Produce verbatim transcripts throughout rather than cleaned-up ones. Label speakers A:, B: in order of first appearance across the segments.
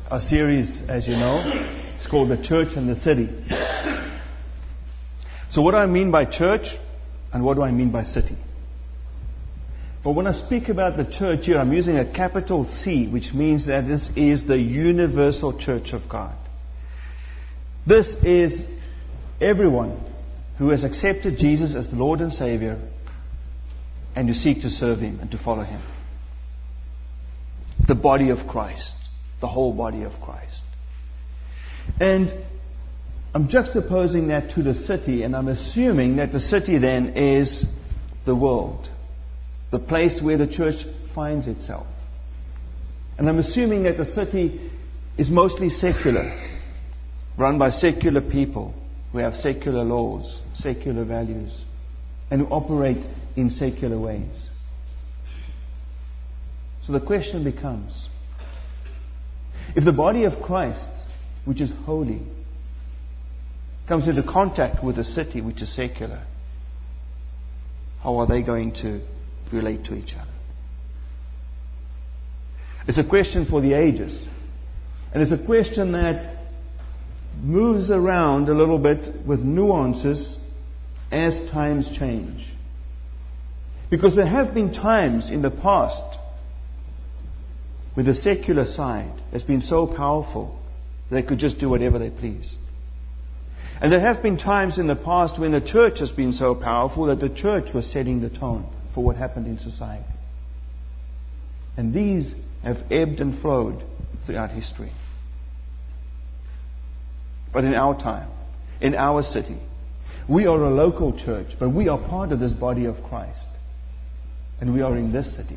A: our series, as you know. It's called The Church and the City. So what do I mean by church and what do I mean by city? But when I speak about the church here, I'm using a capital C, which means that this is the universal church of God. This is everyone who has accepted Jesus as the Lord and Savior and who seek to serve Him and to follow Him. The body of Christ. The whole body of Christ. And I'm juxtaposing that to the city, and I'm assuming that the city then is the world. The place where the church finds itself. And I'm assuming that the city is mostly secular. Run by secular people who have secular laws, secular values, and who operate in secular ways. So the question becomes, if the body of Christ, which is holy, comes into contact with a city which is secular, how are they going to relate to each other? It's a question for the ages. And it's a question that moves around a little bit with nuances as times change. Because there have been times in the past where the secular side has been so powerful they could just do whatever they please. And there have been times in the past when the church has been so powerful that the church was setting the tone for what happened in society. And these have ebbed and flowed throughout history. But in our time, in our city, we are a local church, but we are part of this body of Christ. And we are in this city.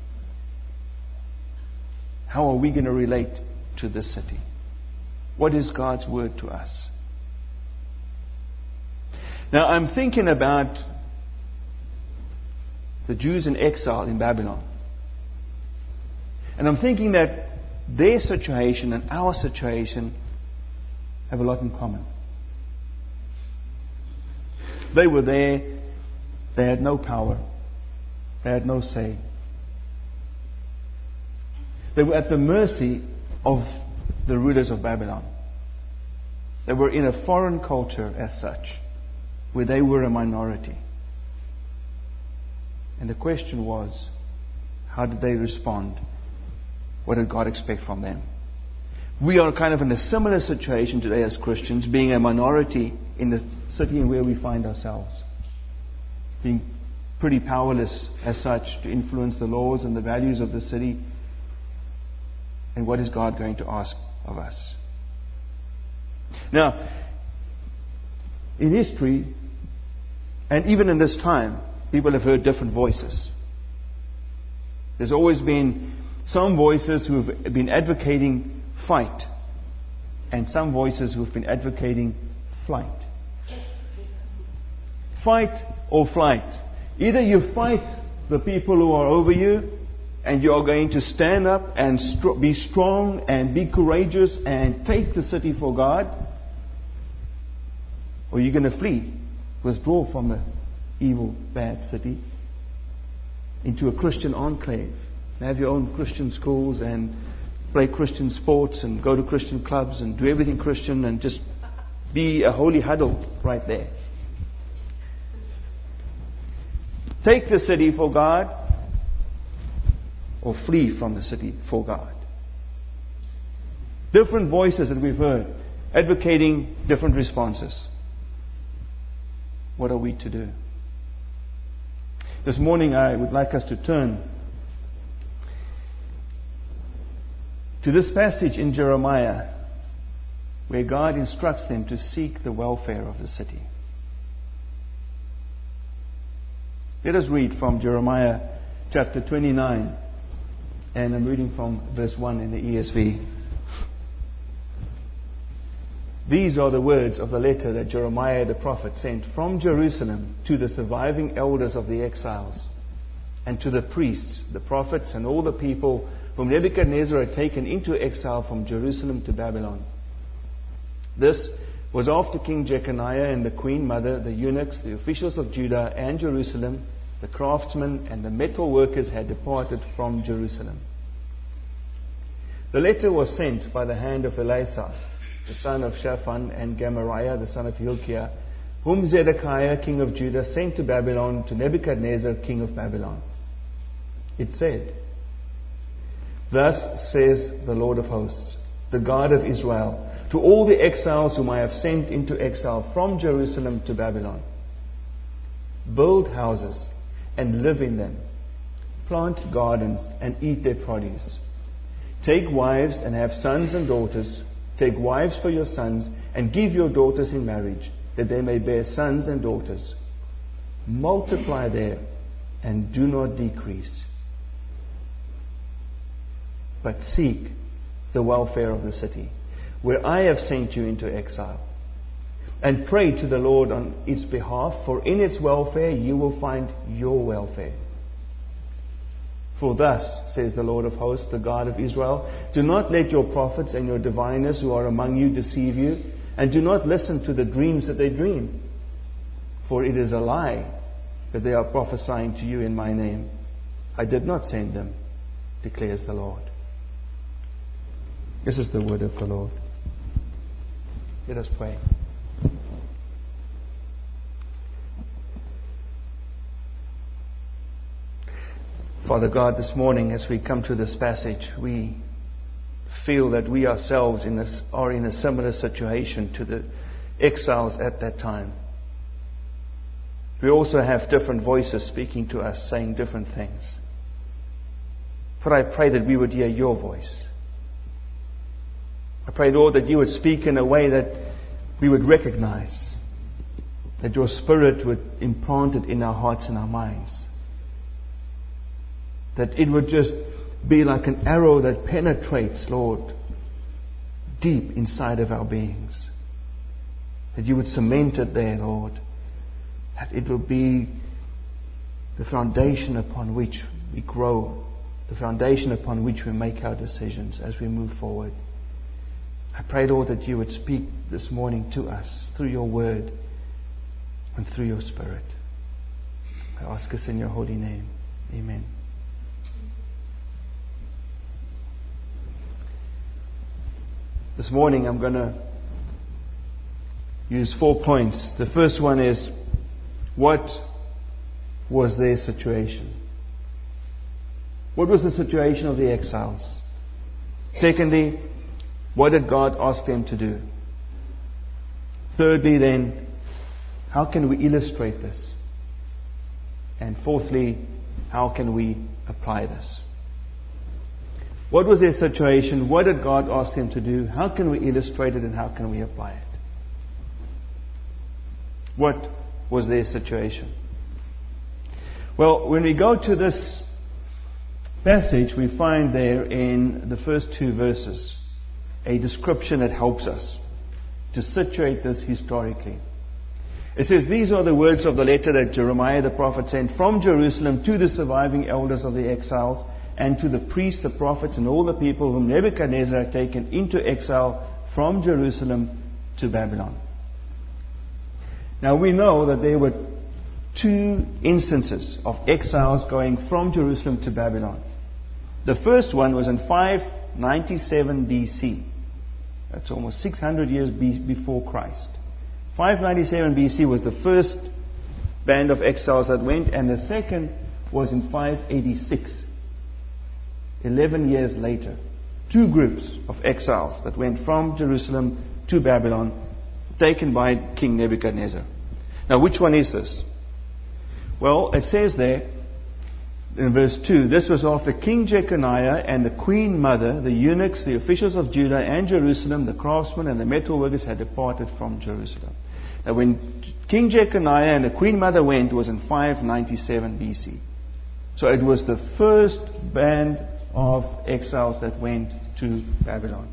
A: How are we going to relate to this city? What is God's word to us? Now, I'm thinking about the Jews in exile in Babylon. And I'm thinking that their situation and our situation have a lot in common. They were there. They had no power. They had no say. They were at the mercy of the rulers of Babylon. They were in a foreign culture as such, where they were a minority. And the question was, how did they respond? What did God expect from them? We are kind of in a similar situation today as Christians, being a minority in the city in where we find ourselves. Being pretty powerless as such to influence the laws and the values of the city. And what is God going to ask of us? Now, in history, and even in this time, people have heard different voices. There's always been some voices who have been advocating fight, and some voices who have been advocating flight. Fight or flight. Either you fight the people who are over you, and you are going to stand up and st- be strong and be courageous and take the city for God, or you're going to flee, withdraw from the evil, bad city into a Christian enclave. Have your own Christian schools and play Christian sports and go to Christian clubs and do everything Christian and just be a holy huddle right there. Take the city for God or flee from the city for God. Different voices that we've heard advocating different responses. What are we to do? This morning I would like us to turn to this passage in Jeremiah where God instructs them to seek the welfare of the city. Let us read from Jeremiah chapter twenty-nine, and I'm reading from verse one in the E S V. These are the words of the letter that Jeremiah the prophet sent from Jerusalem to the surviving elders of the exiles and to the priests, the prophets, and all the people whom Nebuchadnezzar had taken into exile from Jerusalem to Babylon. This was after King Jeconiah and the queen mother, the eunuchs, the officials of Judah and Jerusalem, the craftsmen and the metal workers had departed from Jerusalem. The letter was sent by the hand of Elasah, the son of Shaphan, and Gemariah, the son of Hilkiah, whom Zedekiah, king of Judah, sent to Babylon to Nebuchadnezzar, king of Babylon. It said, "Thus says the Lord of hosts, the God of Israel, to all the exiles whom I have sent into exile from Jerusalem to Babylon. Build houses and live in them. Plant gardens and eat their produce. Take wives and have sons and daughters. Take wives for your sons and give your daughters in marriage, that they may bear sons and daughters. Multiply there and do not decrease. But seek the welfare of the city, where I have sent you into exile, and pray to the Lord on its behalf, for in its welfare you will find your welfare. For thus says the Lord of hosts, the God of Israel, do not let your prophets and your diviners who are among you deceive you, and do not listen to the dreams that they dream. For it is a lie that they are prophesying to you in my name. I did not send them, declares the Lord." This is the word of the Lord. Let us pray. Father God, this morning as we come to this passage, we feel that we ourselves in this, are in a similar situation to the exiles at that time. We also have different voices speaking to us, saying different things. But I pray that we would hear your voice. I pray, Lord, that you would speak in a way that we would recognize, that your Spirit would implant it in our hearts and our minds. That it would just be like an arrow that penetrates, Lord, deep inside of our beings. That you would cement it there, Lord. That it will be the foundation upon which we grow, the foundation upon which we make our decisions as we move forward. I pray, Lord, that you would speak this morning to us through your word and through your Spirit. I ask us in your holy name. Amen. This morning I'm going to use four points. The first one is, what was their situation? What was the situation of the exiles? Secondly, what did God ask them to do? Thirdly, then, how can we illustrate this? And fourthly, how can we apply this? What was their situation? What did God ask them to do? How can we illustrate it and how can we apply it? What was their situation? Well, when we go to this passage, we find there in the first two verses a description that helps us to situate this historically. It says, "These are the words of the letter that Jeremiah the prophet sent from Jerusalem to the surviving elders of the exiles, and to the priests, the prophets, and all the people whom Nebuchadnezzar had taken into exile from Jerusalem to Babylon." Now we know that there were two instances of exiles going from Jerusalem to Babylon. The first one was in five ninety-seven B C. That's almost six hundred years before Christ. five ninety-seven B C was the first band of exiles that went, and the second was in five eighty-six. Eleven years later, two groups of exiles that went from Jerusalem to Babylon, taken by King Nebuchadnezzar. Now, which one is this? Well, it says there in verse two, "This was after King Jeconiah and the queen mother, the eunuchs, the officials of Judah and Jerusalem, the craftsmen and the metal workers had departed from Jerusalem." Now, when King Jeconiah and the queen mother went, it was in five ninety-seven B C. So it was the first band of exiles that went to Babylon.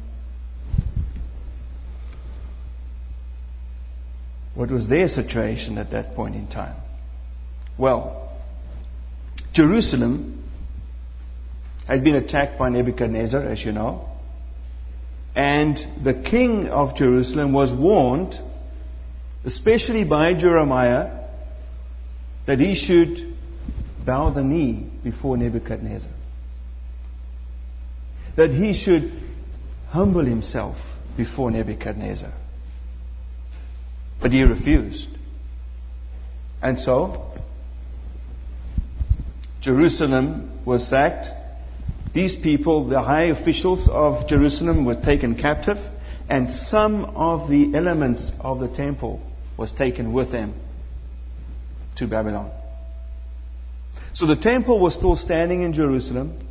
A: What was their situation at that point in time? Well, Jerusalem had been attacked by Nebuchadnezzar, as you know, and the king of Jerusalem was warned, especially by Jeremiah, that he should bow the knee before Nebuchadnezzar. That he should humble himself before Nebuchadnezzar. But he refused. And so, Jerusalem was sacked. These people, the high officials of Jerusalem, were taken captive, and some of the elements of the temple was taken with them to Babylon. So the temple was still standing in Jerusalem,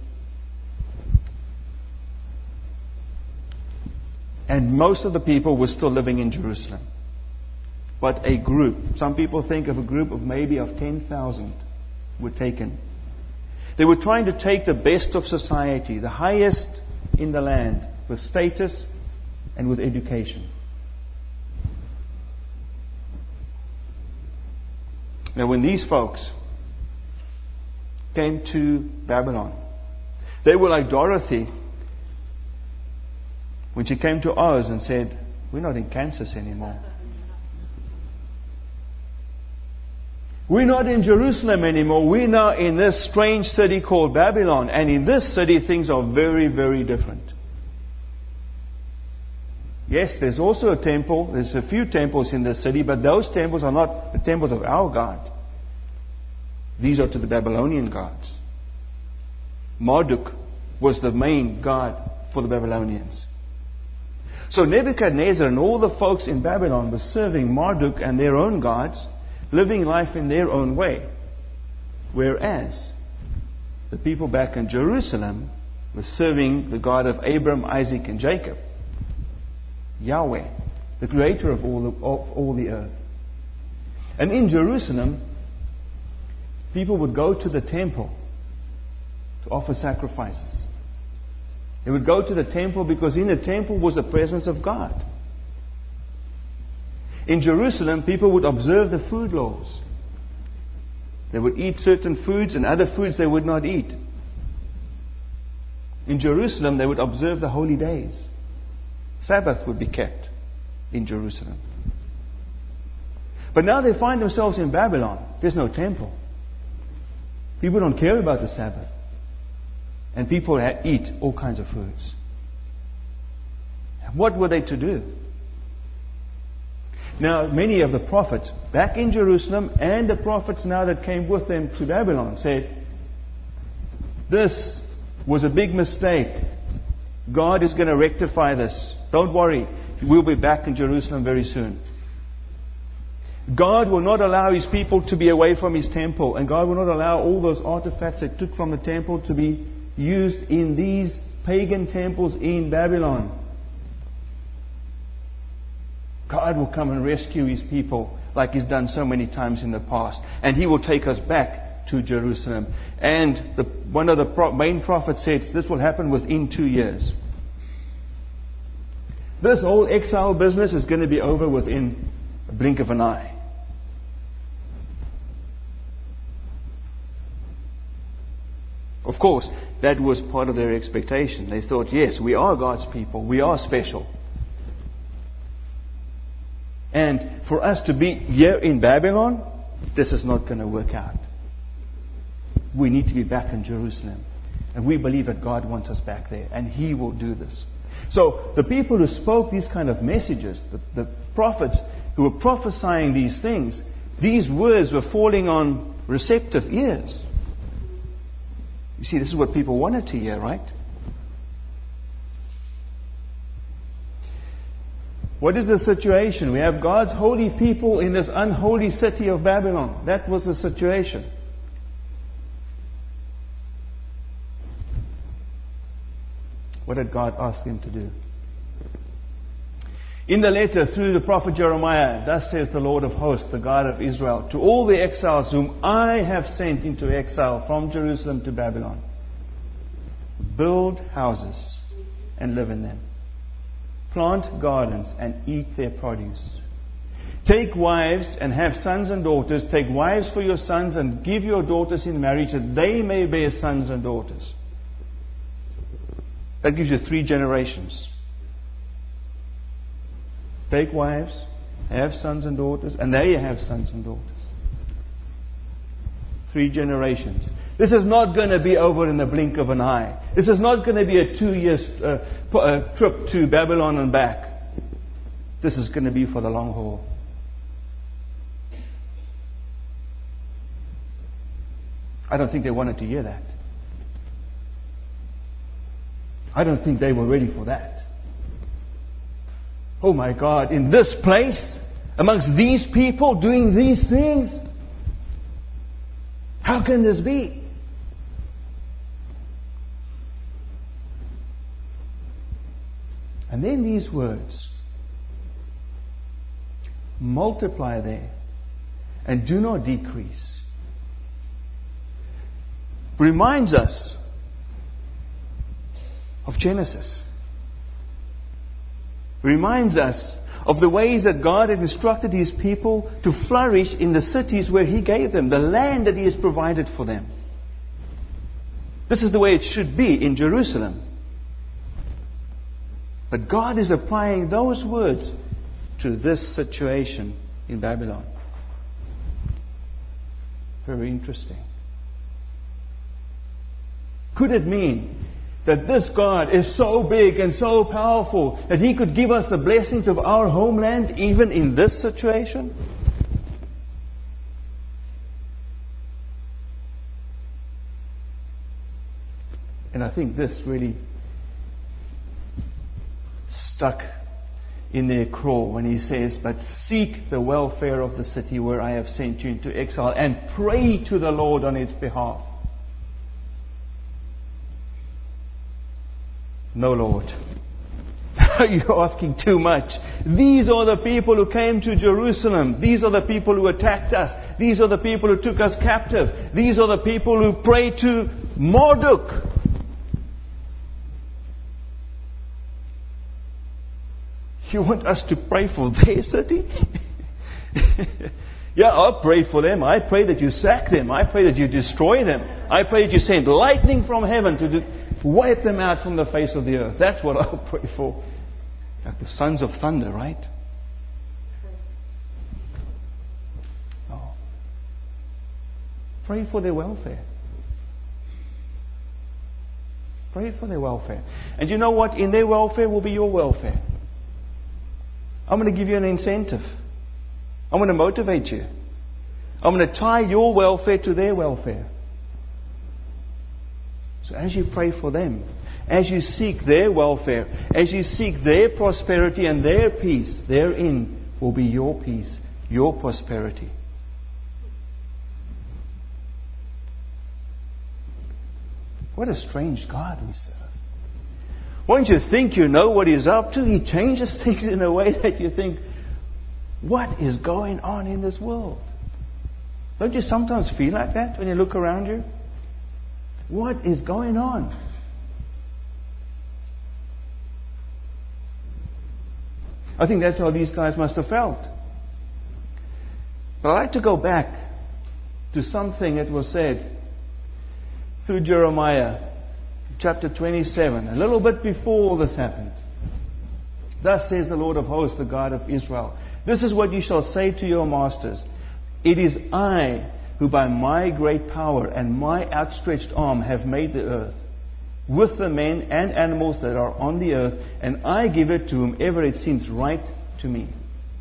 A: and most of the people were still living in Jerusalem. But a group, some people think of a group of maybe of ten thousand, were taken. They were trying to take the best of society, the highest in the land, with status and with education. Now, when these folks came to Babylon, they were like Dorothy when she came to Oz and said, "We're not in Kansas anymore. We're not in Jerusalem anymore. We're now in this strange city called Babylon. And in this city, things are very, very different." Yes, there's also a temple. There's a few temples in this city, but those temples are not the temples of our God. These are to the Babylonian gods. Marduk was the main god for the Babylonians. So Nebuchadnezzar and all the folks in Babylon were serving Marduk and their own gods, living life in their own way. Whereas the people back in Jerusalem were serving the God of Abraham, Isaac, and Jacob, Yahweh, the creator of all the, of all the earth. And in Jerusalem, people would go to the temple to offer sacrifices. They would go to the temple because in the temple was the presence of God. In Jerusalem, people would observe the food laws. They would eat certain foods and other foods they would not eat. In Jerusalem, they would observe the holy days. Sabbath would be kept in Jerusalem. But now they find themselves in Babylon. There's no temple. People don't care about the Sabbath. And people eat all kinds of foods. What were they to do? Now, many of the prophets back in Jerusalem and the prophets now that came with them to Babylon said, "This was a big mistake. God is going to rectify this. Don't worry. We'll be back in Jerusalem very soon. God will not allow His people to be away from His temple. And God will not allow all those artifacts they took from the temple to be used in these pagan temples in Babylon. God will come and rescue His people like He's done so many times in the past. And He will take us back to Jerusalem." And the, one of the pro- main prophets said this will happen within two years. This whole exile business is going to be over within a blink of an eye. Of course, that was part of their expectation. They thought, yes, we are God's people. We are special. And for us to be here in Babylon, this is not going to work out. We need to be back in Jerusalem. And we believe that God wants us back there. And He will do this. So the people who spoke these kind of messages, the, the prophets who were prophesying these things, these words were falling on receptive ears. You see, this is what people wanted to hear, right? What is the situation? We have God's holy people in this unholy city of Babylon. That was the situation. What did God ask them to do? In the letter through the prophet Jeremiah, "Thus says the Lord of hosts, the God of Israel, to all the exiles whom I have sent into exile from Jerusalem to Babylon, build houses and live in them. Plant gardens and eat their produce. Take wives and have sons and daughters. Take wives for your sons and give your daughters in marriage that they may bear sons and daughters." That gives you three generations. Take wives, have sons and daughters, and they have sons and daughters. Three generations. This is not going to be over in the blink of an eye. This is not going to be a two-year uh, uh, trip to Babylon and back. This is going to be for the long haul. I don't think they wanted to hear that. I don't think they were ready for that. Oh my God, in this place, amongst these people doing these things? How can this be? And then these words, multiply there and do not decrease, reminds us of Genesis. Reminds us of the ways that God had instructed His people to flourish in the cities where He gave them, the land that He has provided for them. This is the way it should be in Jerusalem. But God is applying those words to this situation in Babylon. Very interesting. Could it mean that this God is so big and so powerful that He could give us the blessings of our homeland even in this situation? And I think this really stuck in their craw when He says, but seek the welfare of the city where I have sent you into exile and pray to the Lord on its behalf. No, Lord. You're asking too much. These are the people who came to Jerusalem. These are the people who attacked us. These are the people who took us captive. These are the people who prayed to Marduk. You want us to pray for their city? Yeah, I'll pray for them. I pray that you sack them. I pray that you destroy them. I pray that you send lightning from heaven to do, wipe them out from the face of the earth. That's what I'll pray for. Like the sons of thunder, right? Oh. Pray for their welfare. Pray for their welfare. And you know what? In their welfare will be your welfare. I'm going to give you an incentive. I'm going to motivate you. I'm going to tie your welfare to their welfare. So as you pray for them, as you seek their welfare, as you seek their prosperity and their peace, therein will be your peace, your prosperity. What a strange God we serve. Won't you think you know what He's up to? He changes things in a way that you think, what is going on in this world? Don't you sometimes feel like that when you look around you? What is going on? I think that's how these guys must have felt. But I'd like to go back to something that was said through Jeremiah chapter twenty-seven, a little bit before all this happened. Thus says the Lord of hosts, the God of Israel, this is what you shall say to your masters. It is I who by my great power and my outstretched arm have made the earth, with the men and animals that are on the earth, and I give it to whomever it seems right to me.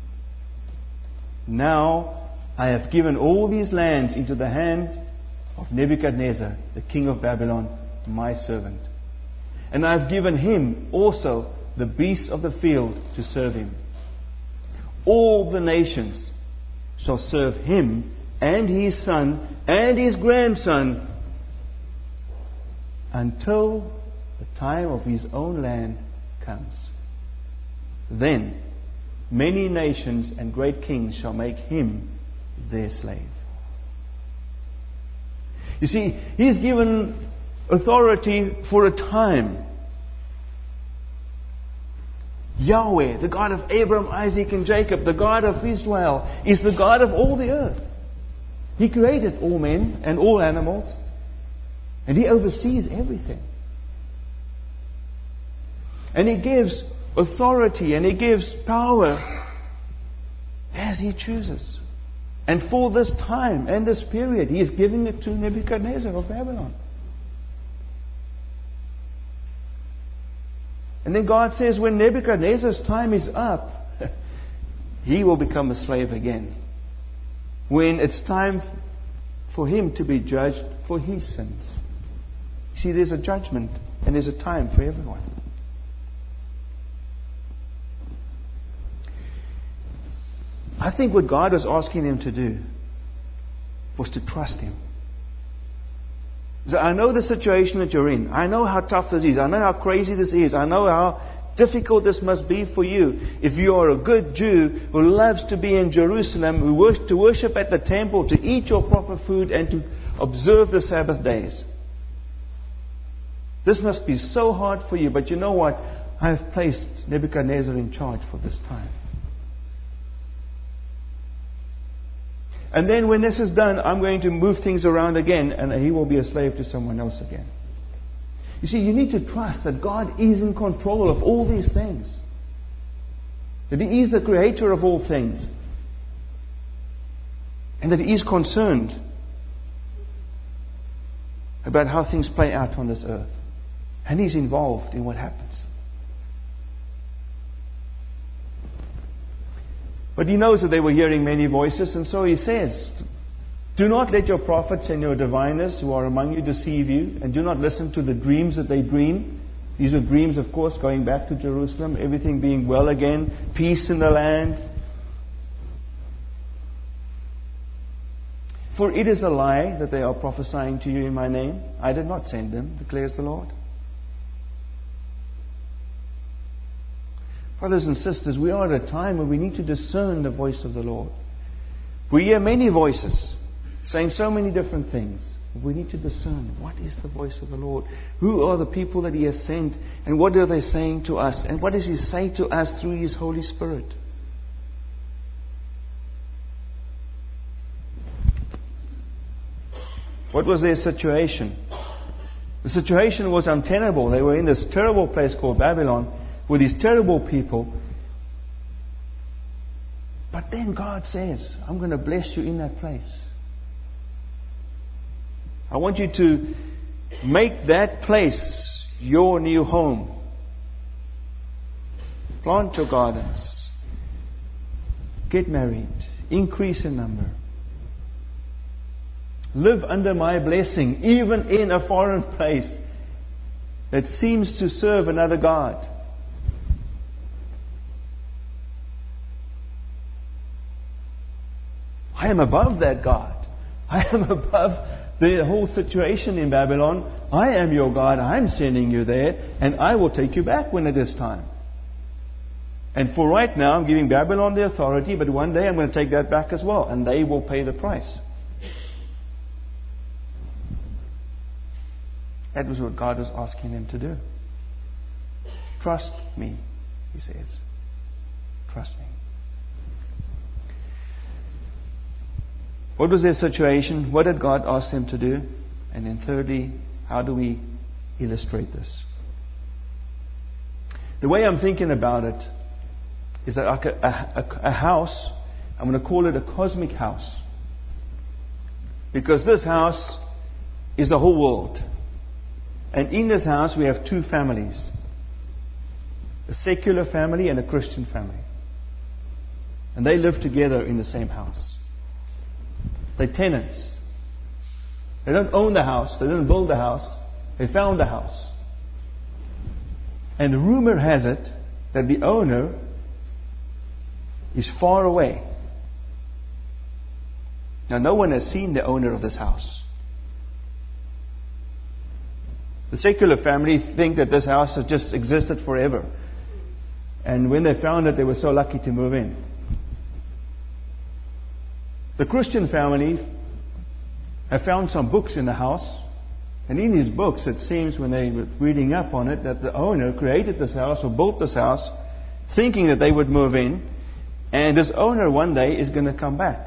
A: Now I have given all these lands into the hand of Nebuchadnezzar, the king of Babylon, my servant. And I have given him also the beasts of the field to serve him. All the nations shall serve him and his son and his grandson until the time of his own land comes. Then many nations and great kings shall make him their slave. You see, he's given authority for a time. Yahweh, the God of Abraham, Isaac and Jacob, the God of Israel, is the God of all the earth. He created all men and all animals, and He oversees everything. And He gives authority and He gives power as He chooses. And for this time and this period, He is giving it to Nebuchadnezzar of Babylon. And then God says, when Nebuchadnezzar's time is up, he will become a slave again. When it's time for him to be judged for his sins. See, there's a judgment and there's a time for everyone. I think what God was asking him to do was to trust Him. So I know the situation that you're in. I know how tough this is. I know how crazy this is. I know how difficult this must be for you. If you are a good Jew who loves to be in Jerusalem, who worship, to worship at the temple, to eat your proper food and to observe the Sabbath days. This must be so hard for you. But you know what? I have placed Nebuchadnezzar in charge for this time. And then when this is done, I'm going to move things around again and he will be a slave to someone else again. You see, you need to trust that God is in control of all these things. That He is the creator of all things. And that He is concerned about how things play out on this earth. And He's involved in what happens. But He knows that they were hearing many voices, and so He says, do not let your prophets and your diviners who are among you deceive you, and do not listen to the dreams that they dream. These are dreams, of course, going back to Jerusalem, everything being well again, peace in the land. For it is a lie that they are prophesying to you in my name. I did not send them, declares the Lord. Brothers and sisters, we are at a time when we need to discern the voice of the Lord. We hear many voices saying so many different things. We need to discern what is the voice of the Lord. Who are the people that He has sent, and what are they saying to us, and what does He say to us through His Holy Spirit? What was their situation? The situation was untenable. They were in this terrible place called Babylon with these terrible people. But then God says, I'm going to bless you in that place. I want you to make that place your new home. Plant your gardens. Get married. Increase in number. Live under my blessing, even in a foreign place that seems to serve another God. I am above that God. I am above the whole situation in Babylon. I am your God. I'm sending you there, and I will take you back when it is time. And for right now, I'm giving Babylon the authority, but one day I'm going to take that back as well, and they will pay the price. That was what God was asking them to do. Trust me, He says. Trust me. What was their situation? What did God ask them to do? And then thirdly, how do we illustrate this? The way I'm thinking about it is that like a, a, a house, I'm going to call it a cosmic house. Because this house is the whole world. And in this house we have two families. A secular family and a Christian family. And they live together in the same house. They're tenants. They don't own the house. They didn't build the house. They found the house. And the rumor has it that the owner is far away. Now, no one has seen the owner of this house. The secular family think that this house has just existed forever. And when they found it, they were so lucky to move in. The Christian family have found some books in the house. And in these books, it seems when they were reading up on it, that the owner created this house or built this house thinking that they would move in. And this owner one day is going to come back.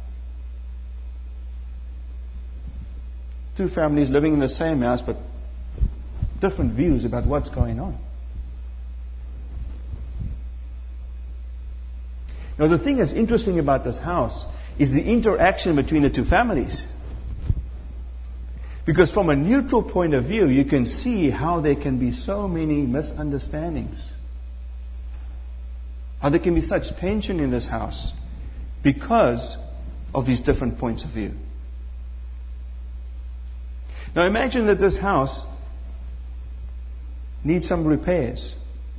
A: Two families living in the same house, but different views about what's going on. Now, the thing that's interesting about this house is the interaction between the two families. Because from a neutral point of view, you can see how there can be so many misunderstandings. How there can be such tension in this house because of these different points of view. Now imagine that this house needs some repairs.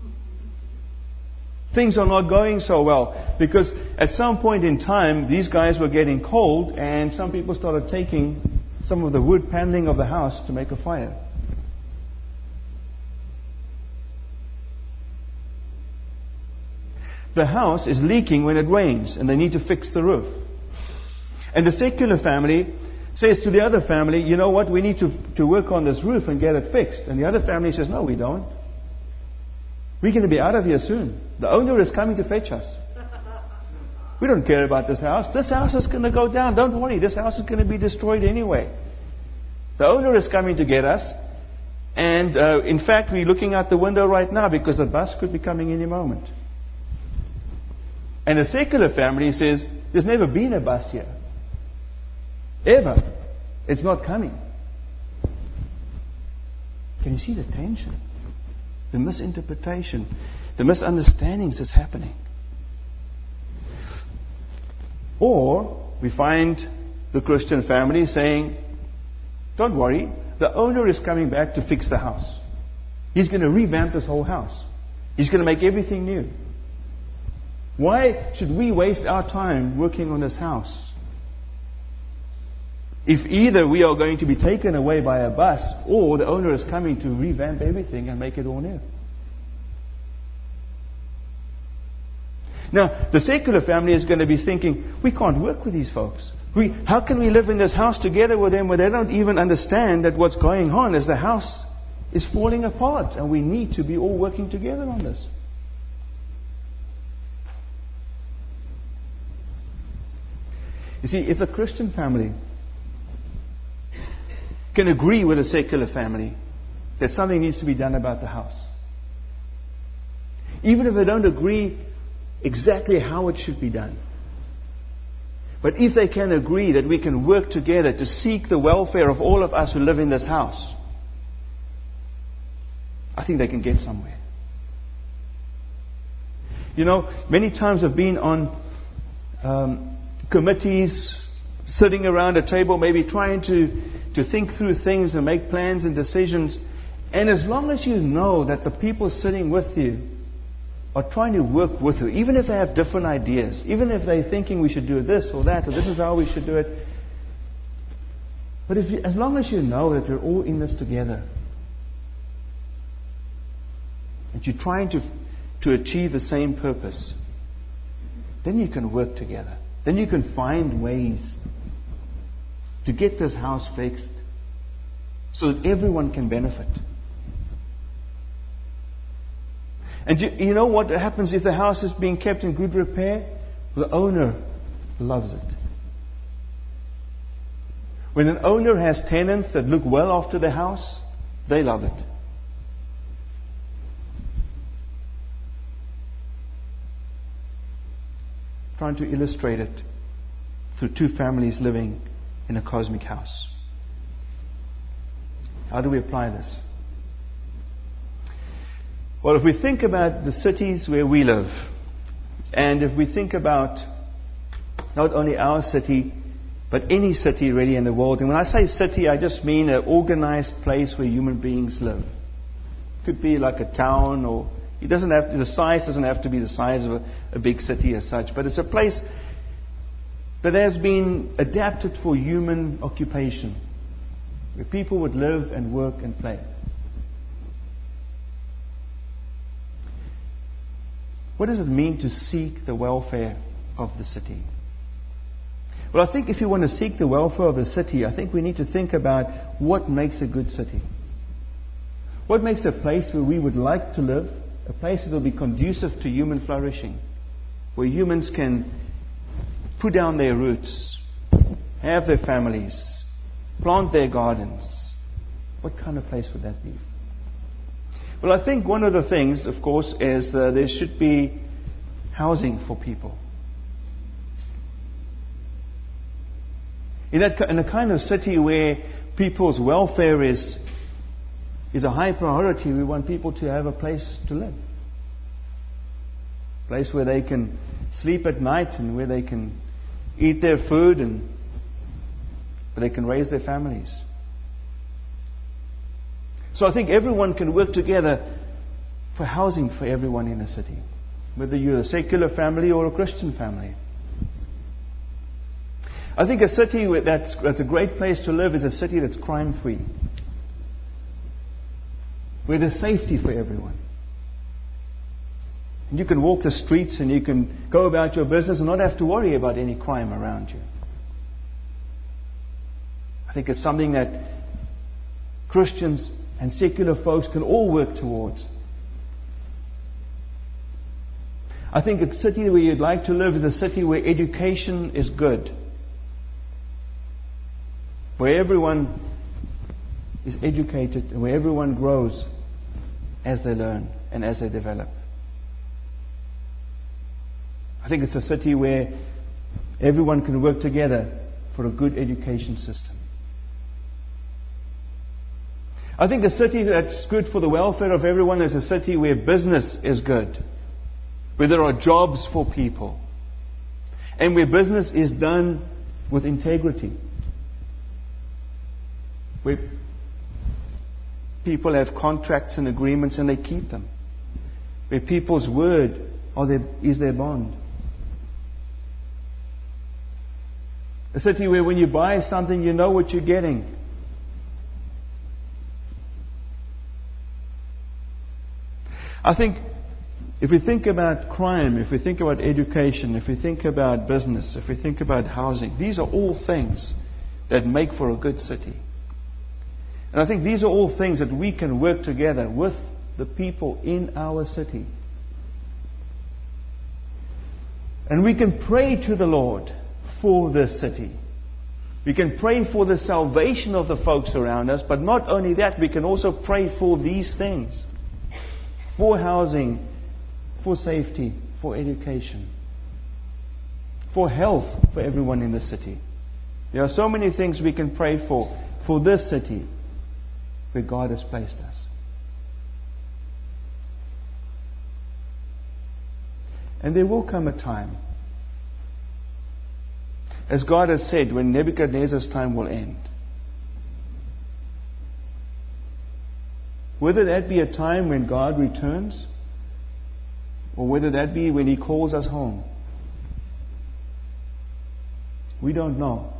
A: Things are not going so well because at some point in time these guys were getting cold and some people started taking some of the wood paneling of the house to make a fire. The house is leaking when it rains and they need to fix the roof. And the secular family says to the other family, you know what, we need to, to work on this roof and get it fixed. And the other family says, no, we don't. We're going to be out of here soon. The owner is coming to fetch us. We don't care about this house. This house is going to go down. Don't worry, this house is going to be destroyed anyway. The owner is coming to get us. And uh, in fact, we're looking out the window right now because the bus could be coming any moment. And a secular family says, there's never been a bus here. Ever. It's not coming. Can you see the tension? The misinterpretation, the misunderstandings that's happening. Or we find the Christian family saying, don't worry, the owner is coming back to fix the house. He's going to revamp this whole house. He's going to make everything new. Why should we waste our time working on this house? If either we are going to be taken away by a bus or the owner is coming to revamp everything and make it all new. Now, the secular family is going to be thinking, we can't work with these folks. We, how can we live in this house together with them where they don't even understand that what's going on is the house is falling apart and we need to be all working together on this. You see, if a Christian family can agree with a secular family that something needs to be done about the house, even if they don't agree exactly how it should be done, but if they can agree that we can work together to seek the welfare of all of us who live in this house, I think they can get somewhere. You know, many times I've been on um, committees, sitting around a table, maybe trying to, to think through things and make plans and decisions. And as long as you know that the people sitting with you are trying to work with you, even if they have different ideas, even if they're thinking we should do this or that, or this is how we should do it. But if you, as long as you know that we're all in this together, and you're trying to, to achieve the same purpose, then you can work together. Then you can find ways to get this house fixed so that everyone can benefit. And you, you know what happens if the house is being kept in good repair? The owner loves it. When an owner has tenants that look well after the house, they love it. Trying to illustrate it through two families living in a cosmic house. How do we apply this? Well, if we think about the cities where we live, and if we think about not only our city, but any city really in the world, and when I say city, I just mean an organized place where human beings live. It could be like a town, or it doesn't have to, the size doesn't have to be the size of a, a big city as such, but it's a place that has been adapted for human occupation, where people would live and work and play. What does it mean to seek the welfare of the city? Well, I think if you want to seek the welfare of the city, I think we need to think about what makes a good city. What makes a place where we would like to live, a place that will be conducive to human flourishing, where humans can put down their roots, have their families, plant their gardens. What kind of place would that be? Well, I think one of the things, of course, is uh, there should be housing for people. In, that, in a kind of city where people's welfare is, is a high priority, we want people to have a place to live. A place where they can sleep at night and where they can eat their food and where they can raise their families. So I think everyone can work together for housing for everyone in a city, whether you're a secular family or a Christian family. I think a city that's, that's a great place to live is a city that's crime-free, where there's safety for everyone. And you can walk the streets and you can go about your business and not have to worry about any crime around you. I think it's something that Christians and secular folks can all work towards. I think a city where you'd like to live is a city where education is good, where everyone is educated and where everyone grows as they learn and as they develop. I think it's a city where everyone can work together for a good education system. I think a city that's good for the welfare of everyone is a city where business is good, where there are jobs for people, and where business is done with integrity, where people have contracts and agreements and they keep them, where people's word are their, is their bond. A city where when you buy something, you know what you're getting. I think if we think about crime, if we think about education, if we think about business, if we think about housing, these are all things that make for a good city. And I think these are all things that we can work together with the people in our city. And we can pray to the Lord for this city. We can pray for the salvation of the folks around us, but not only that, we can also pray for these things. For housing, for safety, for education, for health for everyone in the city. There are so many things we can pray for, for this city where God has placed us. And there will come a time, as God has said, when Nebuchadnezzar's time will end. Whether that be a time when God returns, or whether that be when He calls us home, we don't know.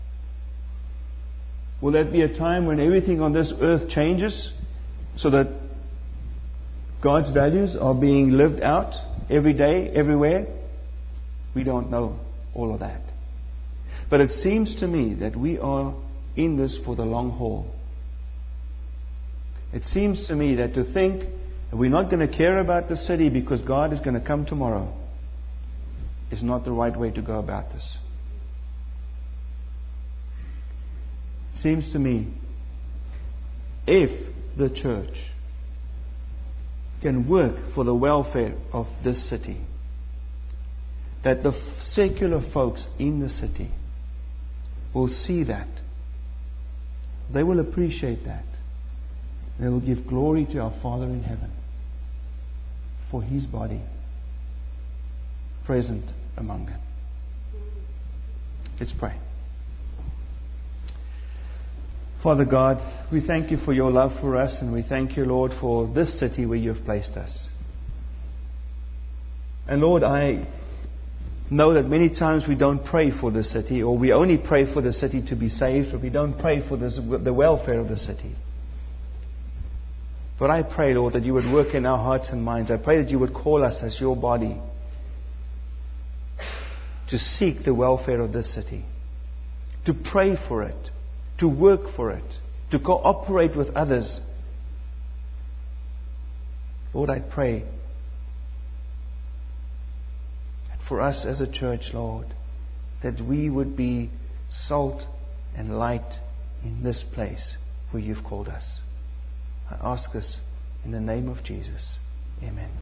A: Will that be a time when everything on this earth changes so that God's values are being lived out every day, everywhere? We don't know all of that. But it seems to me that we are in this for the long haul. It seems to me that to think that we're not going to care about the city because God is going to come tomorrow is not the right way to go about this. It seems to me, if the church can work for the welfare of this city, that the secular folks in the city will see that. They will appreciate that. They will give glory to our Father in heaven for His body present among them. Let's pray. Father God, we thank You for Your love for us, and we thank You, Lord, for this city where You have placed us. And Lord, I know that many times we don't pray for the city, or we only pray for the city to be saved, or we don't pray for this, the welfare of the city. But I pray, Lord, that You would work in our hearts and minds. I pray that You would call us as Your body to seek the welfare of this city, to pray for it, to work for it, to cooperate with others. Lord, I pray that for us as a church, Lord, that we would be salt and light in this place where You've called us. I ask this in the name of Jesus. Amen.